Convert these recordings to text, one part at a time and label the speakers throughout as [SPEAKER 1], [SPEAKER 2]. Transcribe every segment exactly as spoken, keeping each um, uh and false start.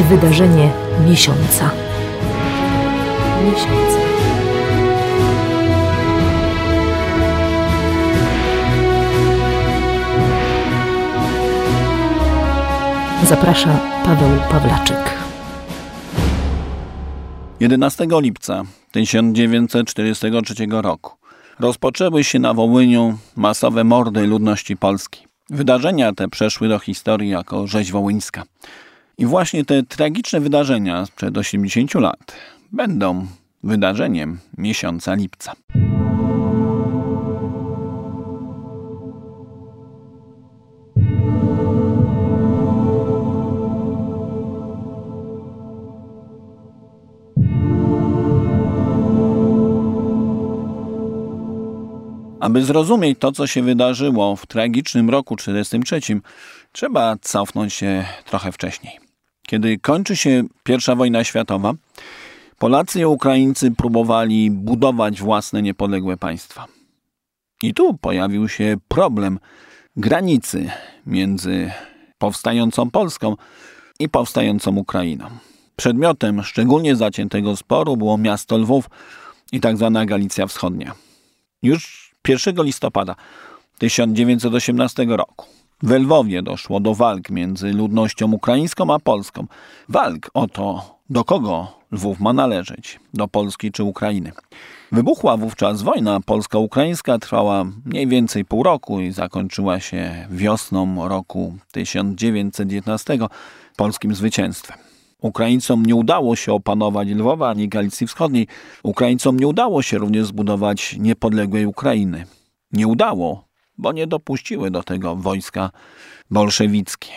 [SPEAKER 1] Wydarzenie miesiąca. Miesiąca. Zaprasza Paweł Pawlaczyk.
[SPEAKER 2] jedenastego lipca tysiąc dziewięćset czterdziestego trzeciego roku rozpoczęły się na Wołyniu masowe mordy ludności polskiej. Wydarzenia te przeszły do historii jako rzeź wołyńska. I właśnie te tragiczne wydarzenia sprzed osiemdziesięciu lat będą wydarzeniem miesiąca lipca. Aby zrozumieć to, co się wydarzyło w tragicznym roku czterdziestym trzecim, trzeba cofnąć się trochę wcześniej. Kiedy kończy się pierwsza wojna światowa, Polacy i Ukraińcy próbowali budować własne niepodległe państwa. I tu pojawił się problem granicy między powstającą Polską i powstającą Ukrainą. Przedmiotem szczególnie zaciętego sporu było miasto Lwów i tak zwana Galicja Wschodnia. Już pierwszego listopada tysiąc dziewięćset osiemnastego roku we Lwowie doszło do walk między ludnością ukraińską a polską. Walk o to, do kogo Lwów ma należeć, do Polski czy Ukrainy. Wybuchła wówczas wojna polsko-ukraińska, trwała mniej więcej pół roku i zakończyła się wiosną roku tysiąc dziewięćset dziewiętnastego polskim zwycięstwem. Ukraińcom nie udało się opanować Lwowa ani Galicji Wschodniej. Ukraińcom nie udało się również zbudować niepodległej Ukrainy. Nie udało, bo nie dopuściły do tego wojska bolszewickie.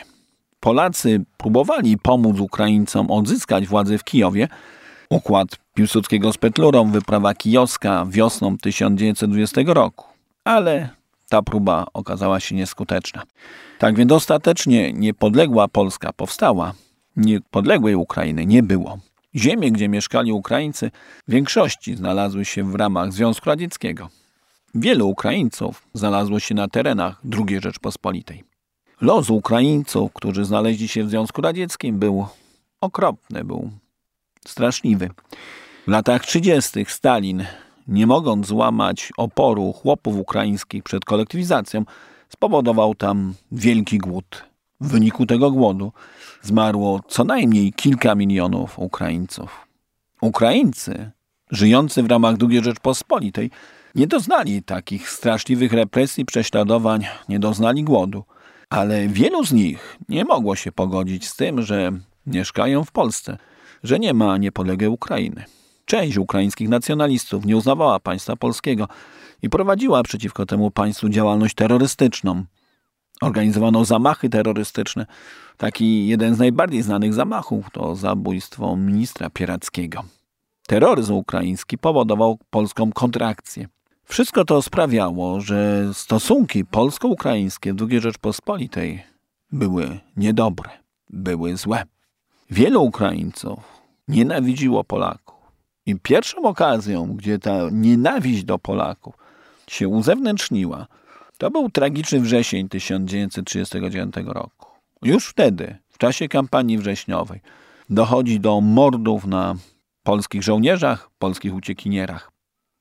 [SPEAKER 2] Polacy próbowali pomóc Ukraińcom odzyskać władzę w Kijowie. Układ Piłsudskiego z Petlurą, wyprawa kijowska wiosną tysiąc dziewięćset dwudziestego roku. Ale ta próba okazała się nieskuteczna. Tak więc ostatecznie niepodległa Polska powstała. Niepodległej Ukrainy nie było. Ziemie, gdzie mieszkali Ukraińcy, w większości znalazły się w ramach Związku Radzieckiego. Wielu Ukraińców znalazło się na terenach drugiej Rzeczpospolitej. Los Ukraińców, którzy znaleźli się w Związku Radzieckim, był okropny, był straszliwy. W latach trzydziestych Stalin, nie mogąc złamać oporu chłopów ukraińskich przed kolektywizacją, spowodował tam wielki głód. W wyniku tego głodu zmarło co najmniej kilka milionów Ukraińców. Ukraińcy, żyjący w ramach drugiej Rzeczpospolitej, nie doznali takich straszliwych represji, prześladowań, nie doznali głodu. Ale wielu z nich nie mogło się pogodzić z tym, że mieszkają w Polsce, że nie ma niepodległej Ukrainy. Część ukraińskich nacjonalistów nie uznawała państwa polskiego i prowadziła przeciwko temu państwu działalność terrorystyczną. Organizowano zamachy terrorystyczne. Taki jeden z najbardziej znanych zamachów to zabójstwo ministra Pierackiego. Terroryzm ukraiński powodował polską kontrakcję. Wszystko to sprawiało, że stosunki polsko-ukraińskie w drugiej Rzeczpospolitej były niedobre, były złe. Wielu Ukraińców nienawidziło Polaków. I pierwszą okazją, gdzie ta nienawiść do Polaków się uzewnętrzniła, to był tragiczny wrzesień tysiąc dziewięćset trzydziestego dziewiątego roku. Już wtedy, w czasie kampanii wrześniowej, dochodzi do mordów na polskich żołnierzach, polskich uciekinierach.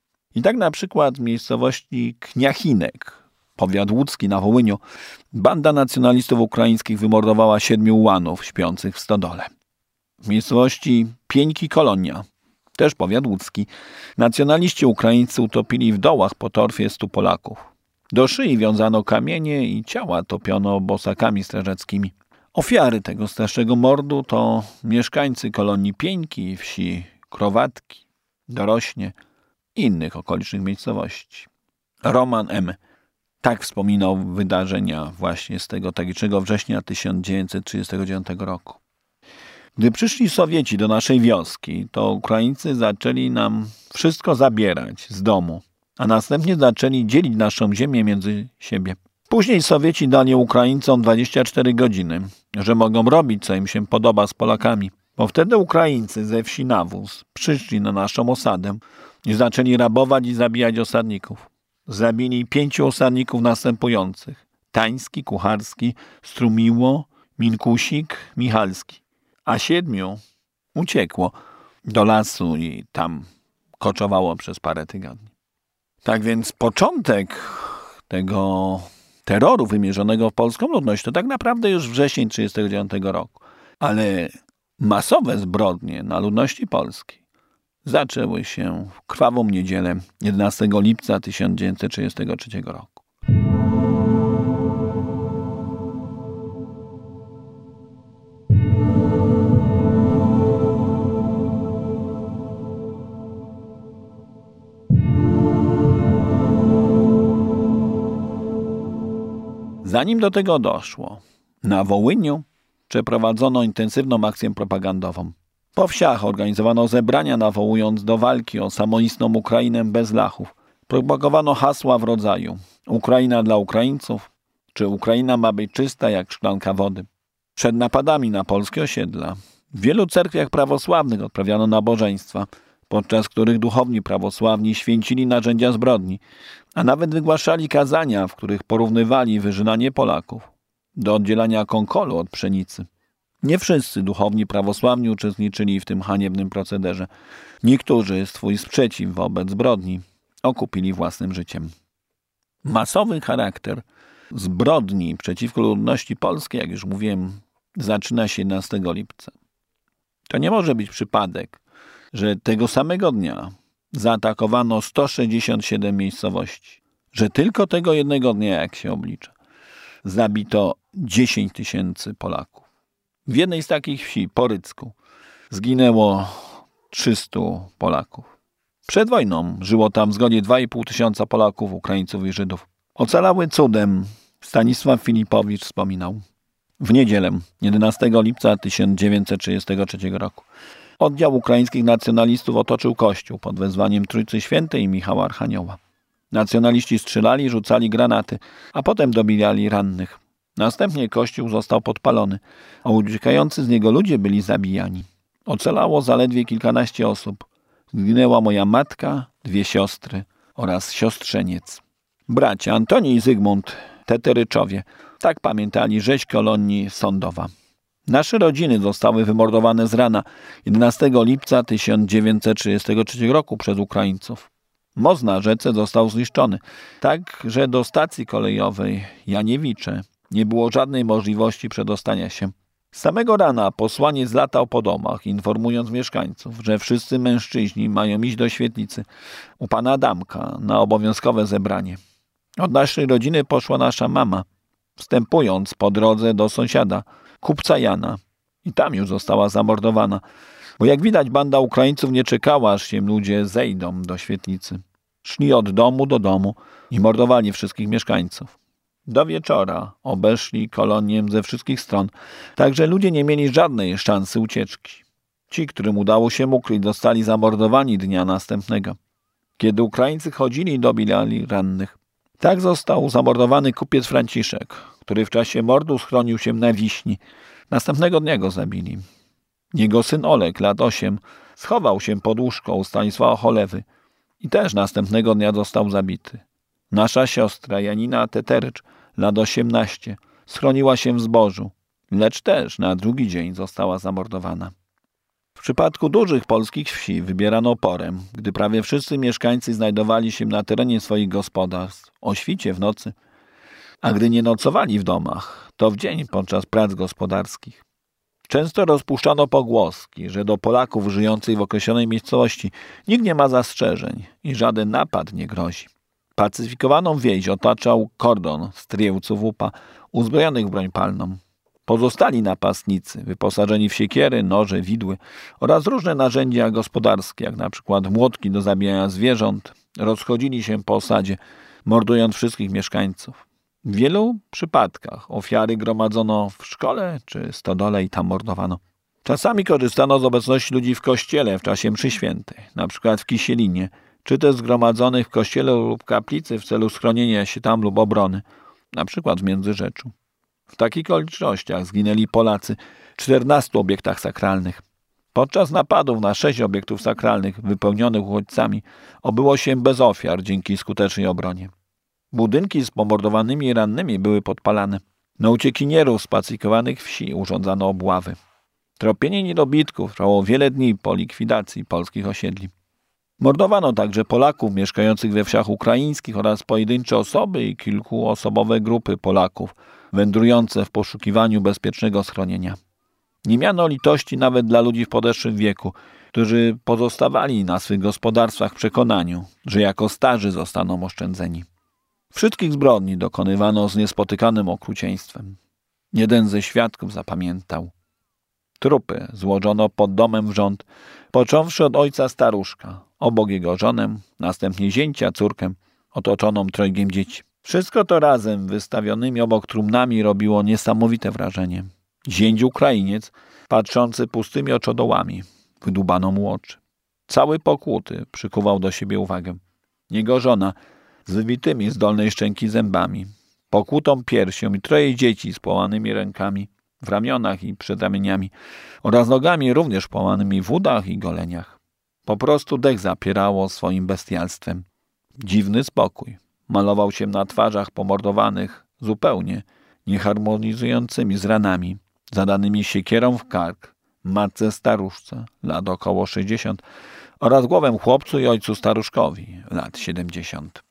[SPEAKER 2] I tak na przykład w miejscowości Kniachinek, powiat łódzki na Wołyniu, banda nacjonalistów ukraińskich wymordowała siedmiu ułanów śpiących w stodole. W miejscowości Pieńki Kolonia, też powiat łódzki, nacjonaliści ukraińscy utopili w dołach po torfie stu Polaków. Do szyi wiązano kamienie i ciała topiono bosakami strażackimi. Ofiary tego strasznego mordu to mieszkańcy kolonii Pieńki, wsi Krowatki, Dorośnie i innych okolicznych miejscowości. Roman M. tak wspominał wydarzenia właśnie z tego tragicznego września tysiąc dziewięćset trzydziestego dziewiątego roku. Gdy przyszli Sowieci do naszej wioski, to Ukraińcy zaczęli nam wszystko zabierać z domu, a następnie zaczęli dzielić naszą ziemię między siebie. Później Sowieci dali Ukraińcom dwadzieścia cztery godziny, że mogą robić, co im się podoba z Polakami. Bo wtedy Ukraińcy ze wsi Nawóz przyszli na naszą osadę i zaczęli rabować i zabijać osadników. Zabili pięciu osadników następujących: Tański, Kucharski, Strumiło, Minkusik, Michalski. a siedmiu uciekło do lasu i tam koczowało przez parę tygodni. Tak więc początek tego terroru wymierzonego w polską ludność to tak naprawdę już wrzesień tysiąc dziewięćset trzydziestego dziewiątego roku. Ale masowe zbrodnie na ludności polskiej zaczęły się w krwawą niedzielę jedenastego lipca tysiąc dziewięćset trzydziestego trzeciego roku. Zanim do tego doszło, na Wołyniu przeprowadzono intensywną akcję propagandową. Po wsiach organizowano zebrania, nawołując do walki o samoistną Ukrainę bez lachów. Propagowano hasła w rodzaju Ukraina dla Ukraińców, czy Ukraina ma być czysta jak szklanka wody. Przed napadami na polskie osiedla w wielu cerkwiach prawosławnych odprawiano nabożeństwa, podczas których duchowni prawosławni święcili narzędzia zbrodni, a nawet wygłaszali kazania, w których porównywali wyżynanie Polaków do oddzielania konkolu od pszenicy. Nie wszyscy duchowni prawosławni uczestniczyli w tym haniebnym procederze. Niektórzy swój sprzeciw wobec zbrodni okupili własnym życiem. Masowy charakter zbrodni przeciwko ludności polskiej, jak już mówiłem, zaczyna się jedenastego lipca. To nie może być przypadek, że tego samego dnia zaatakowano sto sześćdziesiąt siedem miejscowości, że tylko tego jednego dnia, jak się oblicza, zabito dziesięć tysięcy Polaków. W jednej z takich wsi, Porycku, zginęło trzystu Polaków. Przed wojną żyło tam w zgodzie dwa i pół tysiąca Polaków, Ukraińców i Żydów. Ocalały cudem. Stanisław Filipowicz wspominał. W niedzielę, jedenastego lipca tysiąc dziewięćset trzydziestego trzeciego roku, oddział ukraińskich nacjonalistów otoczył kościół pod wezwaniem Trójcy Świętej i Michała Archanioła. Nacjonaliści strzelali, rzucali granaty, a potem dobijali rannych. Następnie kościół został podpalony, a uciekający z niego ludzie byli zabijani. Ocalało zaledwie kilkanaście osób. Zginęła moja matka, dwie siostry oraz siostrzeniec. Bracia Antoni i Zygmunt Teteryczowie tak pamiętali rzeź kolonii Sądowa. Nasze rodziny zostały wymordowane z rana jedenastego lipca tysiąc dziewięćset trzydziestego trzeciego roku przez Ukraińców. Most na rzece został zniszczony, tak że do stacji kolejowej Janiewicze nie było żadnej możliwości przedostania się. Z samego rana posłaniec latał po domach, informując mieszkańców, że wszyscy mężczyźni mają iść do świetlicy u pana Adamka na obowiązkowe zebranie. Od naszej rodziny poszła nasza mama, wstępując po drodze do sąsiada, kupca Jana. I tam już została zamordowana, bo jak widać banda Ukraińców nie czekała, aż się ludzie zejdą do świetlicy. Szli od domu do domu i mordowali wszystkich mieszkańców. Do wieczora obeszli kolonię ze wszystkich stron, tak że ludzie nie mieli żadnej szansy ucieczki. Ci, którym udało się ukryć, zostali zamordowani dnia następnego. Kiedy Ukraińcy chodzili, dobijali rannych. Tak został zamordowany kupiec Franciszek, który w czasie mordu schronił się na Wiśni. Następnego dnia go zabili. Jego syn Olek, lat osiem, schował się pod łóżko u Stanisława Cholewy i też następnego dnia został zabity. Nasza siostra Janina Teterycz, lat osiemnaście, schroniła się w zbożu, lecz też na drugi dzień została zamordowana. W przypadku dużych polskich wsi wybierano porę, gdy prawie wszyscy mieszkańcy znajdowali się na terenie swoich gospodarstw, o świcie w nocy, a gdy nie nocowali w domach, to w dzień podczas prac gospodarskich. Często rozpuszczano pogłoski, że do Polaków żyjących w określonej miejscowości nikt nie ma zastrzeżeń i żaden napad nie grozi. Pacyfikowaną wieś otaczał kordon stryjewców łupa, uzbrojonych w broń palną. Pozostali napastnicy, wyposażeni w siekiery, noże, widły oraz różne narzędzia gospodarskie, jak na przykład młotki do zabijania zwierząt, rozchodzili się po osadzie, mordując wszystkich mieszkańców. W wielu przypadkach ofiary gromadzono w szkole czy stodole i tam mordowano. Czasami korzystano z obecności ludzi w kościele w czasie mszy świętej, na przykład w Kisielinie, czy też zgromadzonych w kościele lub kaplicy w celu schronienia się tam lub obrony, na przykład w Międzyrzeczu. W takich okolicznościach zginęli Polacy w czternastu obiektach sakralnych. Podczas napadów na sześć obiektów sakralnych wypełnionych uchodźcami obyło się bez ofiar dzięki skutecznej obronie. Budynki z pomordowanymi i rannymi były podpalane. Na uciekinierów z spacyfikowanych wsi urządzano obławy. Tropienie niedobitków trwało wiele dni po likwidacji polskich osiedli. Mordowano także Polaków mieszkających we wsiach ukraińskich oraz pojedyncze osoby i kilkuosobowe grupy Polaków wędrujące w poszukiwaniu bezpiecznego schronienia. Nie miano litości nawet dla ludzi w podeszłym wieku, którzy pozostawali na swych gospodarstwach w przekonaniu, że jako starzy zostaną oszczędzeni. Wszystkich zbrodni dokonywano z niespotykanym okrucieństwem. Jeden ze świadków zapamiętał. Trupy złożono pod domem w rząd, począwszy od ojca staruszka, obok jego żonę, następnie zięcia, córkę, otoczoną trojgiem dzieci. Wszystko to razem, wystawionymi obok trumnami, robiło niesamowite wrażenie. Zięć Ukrainiec, patrzący pustymi oczodołami, wydłubano mu oczy. Cały pokłuty przykuwał do siebie uwagę. Jego żona z wybitymi z dolnej szczęki zębami, pokłutą piersią i troje dzieci z połamanymi rękami w ramionach i przedramieniami oraz nogami również połamanymi w udach i goleniach. Po prostu dech zapierało swoim bestialstwem. Dziwny spokój malował się na twarzach pomordowanych zupełnie nieharmonizującymi z ranami, zadanymi siekierą w kark, matce staruszce, lat około sześćdziesiąt, oraz głowę chłopcu i ojcu staruszkowi, lat siedemdziesiąt.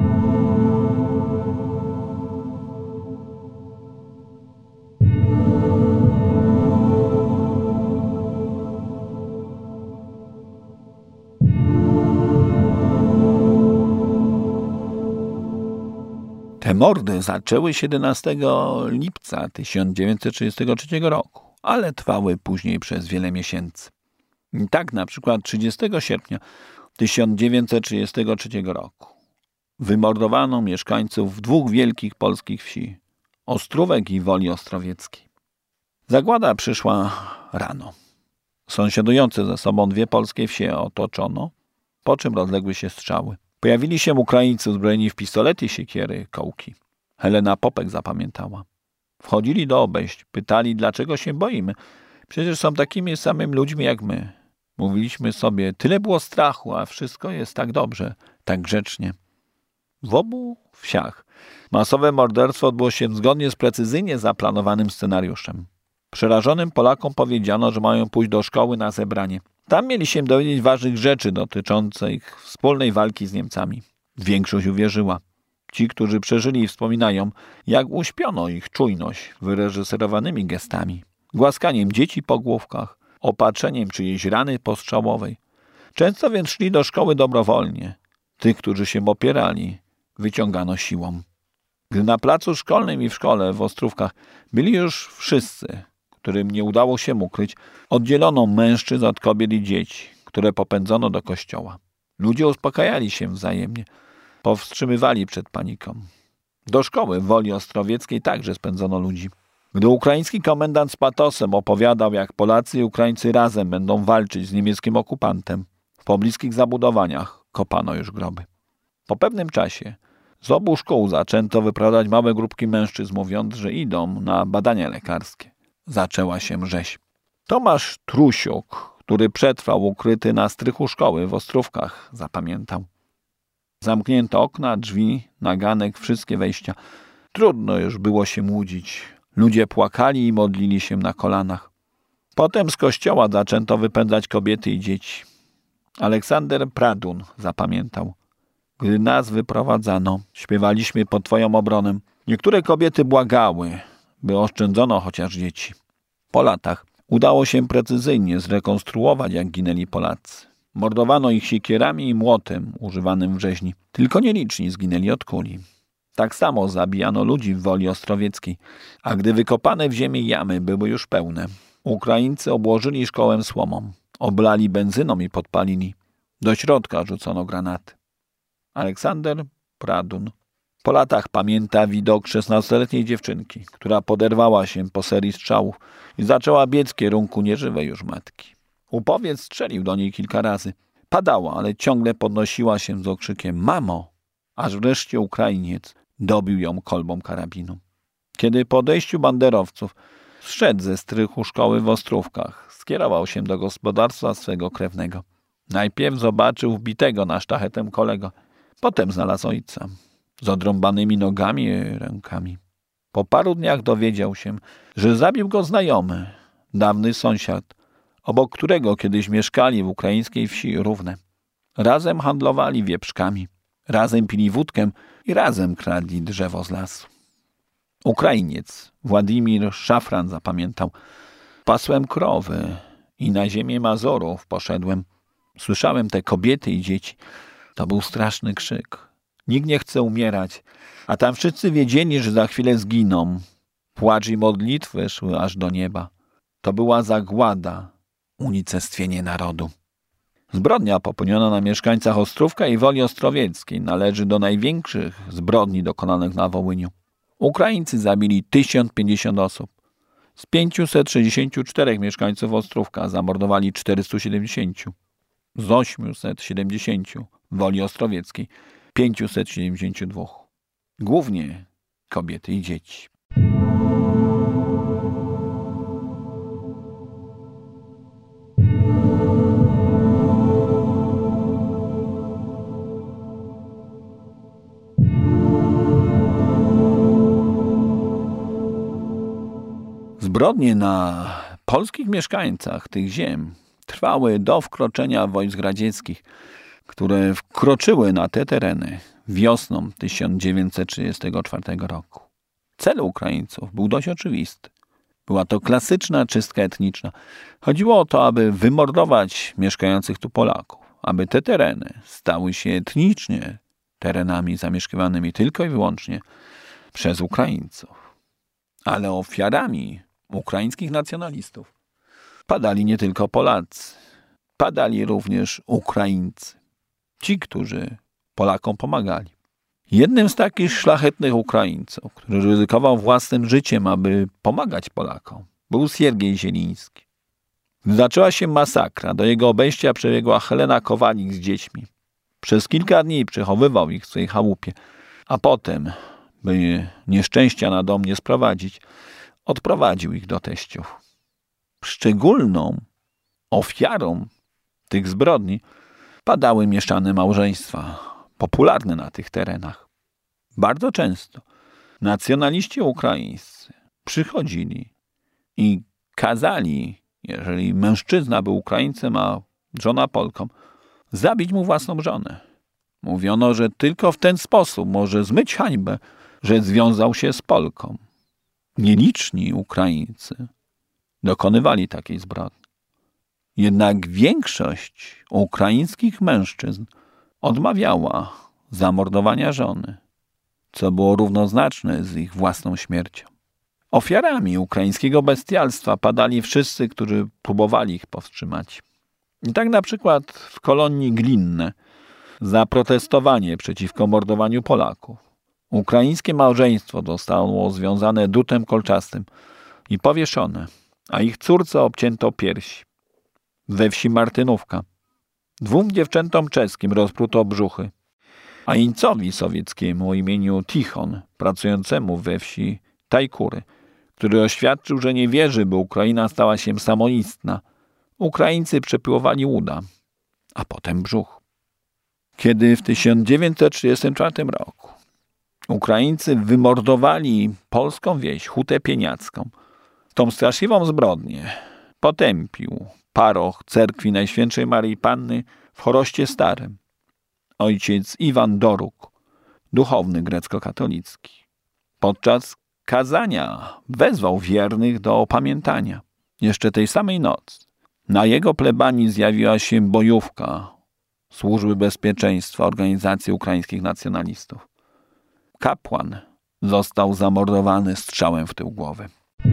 [SPEAKER 2] Te mordy zaczęły się jedenastego lipca tysiąc dziewięćset trzydziestego trzeciego roku, ale trwały później przez wiele miesięcy. I tak na przykład trzydziestego sierpnia tysiąc dziewięćset trzydziestego trzeciego roku wymordowano mieszkańców dwóch wielkich polskich wsi, Ostrówek i Woli Ostrowieckiej. Zagłada przyszła rano. Sąsiadujące ze sobą dwie polskie wsie otoczono, po czym rozległy się strzały. Pojawili się Ukraińcy uzbrojeni w pistolety, siekiery, kołki. Helena Popek zapamiętała. Wchodzili do obejść, pytali, dlaczego się boimy. Przecież są takimi samymi ludźmi jak my. Mówiliśmy sobie, tyle było strachu, a wszystko jest tak dobrze, tak grzecznie. W obu wsiach masowe morderstwo odbyło się zgodnie z precyzyjnie zaplanowanym scenariuszem. Przerażonym Polakom powiedziano, że mają pójść do szkoły na zebranie. Tam mieli się dowiedzieć ważnych rzeczy dotyczących wspólnej walki z Niemcami. Większość uwierzyła. Ci, którzy przeżyli, wspominają, jak uśpiono ich czujność wyreżyserowanymi gestami. Głaskaniem dzieci po główkach, opatrzeniem czyjejś rany postrzałowej. Często więc szli do szkoły dobrowolnie. Tych, którzy się opierali, wyciągano siłą. Gdy na placu szkolnym i w szkole w Ostrówkach byli już wszyscy, którym nie udało się ukryć, oddzielono mężczyzn od kobiet i dzieci, które popędzono do kościoła. Ludzie uspokajali się wzajemnie, powstrzymywali przed paniką. Do szkoły w Woli Ostrowieckiej także spędzono ludzi. Gdy ukraiński komendant z patosem opowiadał, jak Polacy i Ukraińcy razem będą walczyć z niemieckim okupantem, w pobliskich zabudowaniach kopano już groby. Po pewnym czasie z obu szkół zaczęto wyprowadzać małe grupki mężczyzn, mówiąc, że idą na badania lekarskie. Zaczęła się rzeź. Tomasz Trusiuk, który przetrwał ukryty na strychu szkoły w Ostrówkach, zapamiętał. Zamknięto okna, drzwi, naganek, wszystkie wejścia. Trudno już było się łudzić. Ludzie płakali i modlili się na kolanach. Potem z kościoła zaczęto wypędzać kobiety i dzieci. Aleksander Pradun zapamiętał. Gdy nas wyprowadzano, śpiewaliśmy pod twoją obronę. Niektóre kobiety błagały, by oszczędzono chociaż dzieci. Po latach udało się precyzyjnie zrekonstruować, jak ginęli Polacy. Mordowano ich siekierami i młotem używanym w rzeźni. Tylko nieliczni zginęli od kuli. Tak samo zabijano ludzi w Woli Ostrowieckiej, a gdy wykopane w ziemi jamy były już pełne, Ukraińcy obłożyli szkołę słomą, oblali benzyną i podpalili. Do środka rzucono granaty. Aleksander Pradun po latach pamięta widok szesnastoletniej dziewczynki, która poderwała się po serii strzałów i zaczęła biec w kierunku nieżywej już matki. Upowiec strzelił do niej kilka razy. Padała, ale ciągle podnosiła się z okrzykiem „Mamo!”, aż wreszcie Ukrainiec dobił ją kolbą karabinu. Kiedy po odejściu banderowców zszedł ze strychu szkoły w Ostrówkach, skierował się do gospodarstwa swego krewnego. Najpierw zobaczył wbitego na sztachetę kolego, potem znalazł ojca z odrąbanymi nogami i rękami. Po paru dniach dowiedział się, że zabił go znajomy, dawny sąsiad, obok którego kiedyś mieszkali w ukraińskiej wsi Równe. Razem handlowali wieprzkami, razem pili wódkę i razem kradli drzewo z lasu. Ukrainiec Władimir Szafran zapamiętał: pasłem krowy i na ziemię Mazurów poszedłem. Słyszałem te kobiety i dzieci. To był straszny krzyk. Nikt nie chce umierać, a tam wszyscy wiedzieli, że za chwilę zginą. Płacz i modlitwy szły aż do nieba. To była zagłada, unicestwienie narodu. Zbrodnia popełniona na mieszkańcach Ostrówka i Woli Ostrowieckiej należy do największych zbrodni dokonanych na Wołyniu. Ukraińcy zabili tysiąc pięćdziesiąt osób. Z pięciuset sześćdziesięciu czterech mieszkańców Ostrówka zamordowali czterystu siedemdziesięciu. Z osiemset siedemdziesięciu Woli Ostrowieckiej pięciuset siedemdziesięciu dwóch. Głównie kobiety i dzieci. Zbrodnie na polskich mieszkańcach tych ziem trwały do wkroczenia wojsk radzieckich, które wkroczyły na te tereny wiosną tysiąc dziewięćset trzydziestego czwartego roku. Cel Ukraińców był dość oczywisty. Była to klasyczna czystka etniczna. Chodziło o to, aby wymordować mieszkających tu Polaków, aby te tereny stały się etnicznie terenami zamieszkiwanymi tylko i wyłącznie przez Ukraińców. Ale ofiarami ukraińskich nacjonalistów padali nie tylko Polacy, padali również Ukraińcy. Ci, którzy Polakom pomagali. Jednym z takich szlachetnych Ukraińców, który ryzykował własnym życiem, aby pomagać Polakom, był Siergiej Zieliński. Gdy zaczęła się masakra, do jego obejścia przebiegła Helena Kowalik z dziećmi. Przez kilka dni przechowywał ich w swojej chałupie, a potem, by nieszczęścia na dom nie sprowadzić, odprowadził ich do teściów. Szczególną ofiarą tych zbrodni padały mieszane małżeństwa, popularne na tych terenach. Bardzo często nacjonaliści ukraińscy przychodzili i kazali, jeżeli mężczyzna był Ukraińcem, a żona Polką, zabić mu własną żonę. Mówiono, że tylko w ten sposób może zmyć hańbę, że związał się z Polką. Nieliczni Ukraińcy dokonywali takiej zbrodni. Jednak większość ukraińskich mężczyzn odmawiała zamordowania żony, co było równoznaczne z ich własną śmiercią. Ofiarami ukraińskiego bestialstwa padali wszyscy, którzy próbowali ich powstrzymać. I tak na przykład w kolonii Glinne za protestowanie przeciwko mordowaniu Polaków ukraińskie małżeństwo zostało związane drutem kolczastym i powieszone, a ich córce obcięto piersi. We wsi Martynówka dwóm dziewczętom czeskim rozpruto brzuchy, a jeńcowi sowieckiemu o imieniu Tichon, pracującemu we wsi Tajkury, który oświadczył, że nie wierzy, by Ukraina stała się samoistna, Ukraińcy przepływali uda, a potem brzuch. Kiedy w tysiąc dziewięćset trzydziestym czwartym roku Ukraińcy wymordowali polską wieś Hutę Pieniacką, tą straszliwą zbrodnię potępił paroch cerkwi Najświętszej Maryi Panny w Choroście Starym, ojciec Iwan Doruk, duchowny grecko-katolicki. Podczas kazania wezwał wiernych do opamiętania. Jeszcze tej samej nocy na jego plebanii zjawiła się bojówka Służby Bezpieczeństwa Organizacji Ukraińskich Nacjonalistów. Kapłan został zamordowany strzałem w tył głowy.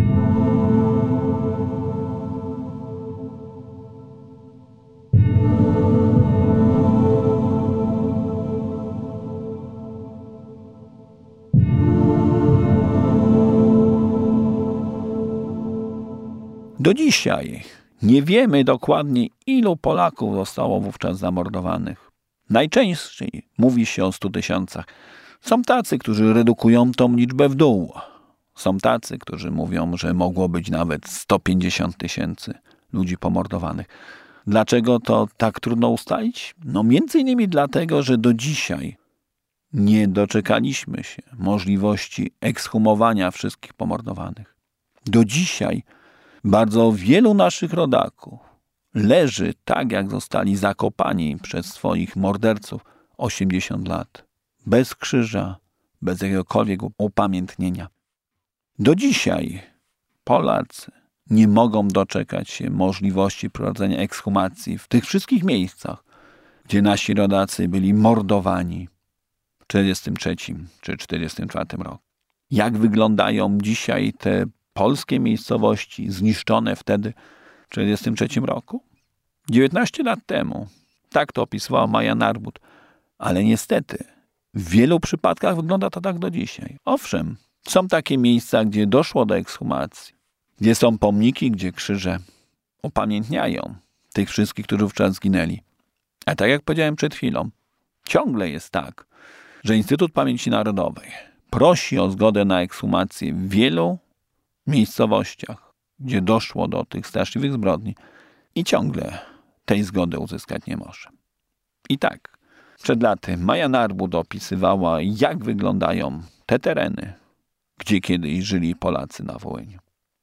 [SPEAKER 2] Do dzisiaj nie wiemy dokładnie, ilu Polaków zostało wówczas zamordowanych. Najczęściej mówi się o stu tysiącach. Są tacy, którzy redukują tą liczbę w dół. Są tacy, którzy mówią, że mogło być nawet sto pięćdziesiąt tysięcy ludzi pomordowanych. Dlaczego to tak trudno ustalić? No między innymi dlatego, że do dzisiaj nie doczekaliśmy się możliwości ekshumowania wszystkich pomordowanych. Do dzisiaj Bardzo wielu naszych rodaków leży tak, jak zostali zakopani przez swoich morderców osiemdziesiąt lat. Bez krzyża, bez jakiegokolwiek upamiętnienia. Do dzisiaj Polacy nie mogą doczekać się możliwości prowadzenia ekshumacji w tych wszystkich miejscach, gdzie nasi rodacy byli mordowani w czterdziestym trzecim czy czterdziestym czwartym roku. Jak wyglądają dzisiaj te polskie miejscowości zniszczone wtedy w czterdziestym trzecim roku? dziewiętnaście lat temu. Tak to opisywała Maja Narbut. Ale niestety w wielu przypadkach wygląda to tak do dzisiaj. Owszem, są takie miejsca, gdzie doszło do ekshumacji, gdzie są pomniki, gdzie krzyże upamiętniają tych wszystkich, którzy wówczas zginęli. A tak jak powiedziałem przed chwilą, ciągle jest tak, że Instytut Pamięci Narodowej prosi o zgodę na ekshumację w wielu miejscowościach, gdzie doszło do tych straszliwych zbrodni i ciągle tej zgody uzyskać nie może. I tak, przed laty Maja Narbut opisywała, jak wyglądają te tereny, gdzie kiedyś żyli Polacy na Wołyniu.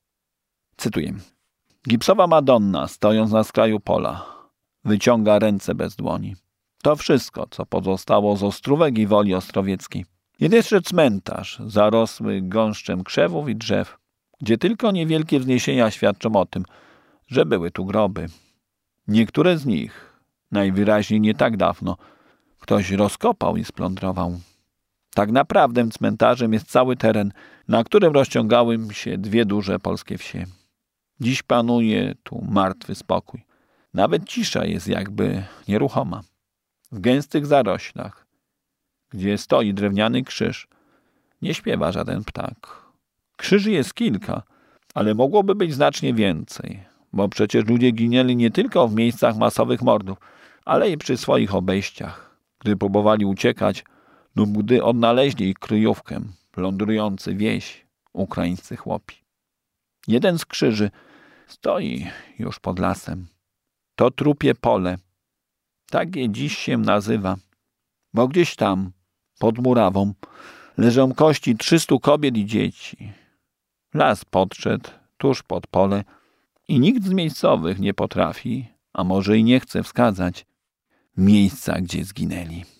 [SPEAKER 2] Cytuję. Gipsowa Madonna, stojąc na skraju pola, wyciąga ręce bez dłoni. To wszystko, co pozostało z Ostrówek i Woli Ostrowieckiej. Jest jeszcze cmentarz, zarosły gąszczem krzewów i drzew, gdzie tylko niewielkie wzniesienia świadczą o tym, że były tu groby. Niektóre z nich, najwyraźniej nie tak dawno, ktoś rozkopał i splądrował. Tak naprawdę cmentarzem jest cały teren, na którym rozciągały się dwie duże polskie wsie. Dziś panuje tu martwy spokój. Nawet cisza jest jakby nieruchoma. W gęstych zaroślach, gdzie stoi drewniany krzyż, nie śpiewa żaden ptak. Krzyży jest kilka, ale mogłoby być znacznie więcej, bo przecież ludzie ginęli nie tylko w miejscach masowych mordów, ale i przy swoich obejściach, gdy próbowali uciekać lub gdy odnaleźli ich kryjówkę, plądrujący wieś ukraińscy chłopi. Jeden z krzyży stoi już pod lasem. To trupie pole. Tak je dziś się nazywa, bo gdzieś tam, pod murawą, leżą kości trzystu kobiet i dzieci. Las podszedł tuż pod pole i nikt z miejscowych nie potrafi, a może i nie chce wskazać miejsca, gdzie zginęli.